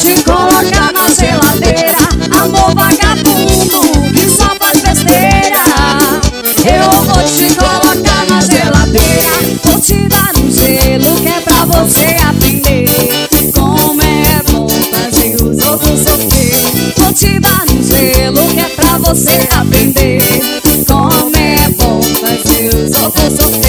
te colocar na geladeira, amor vagabundo que só faz besteira. Eu vou te colocar na geladeira, vou te dar um gelo que é pra você aprender como é bom fazer os outros sofrer. Vou te dar um gelo que é pra você aprender como é bom fazer os outros sofrer.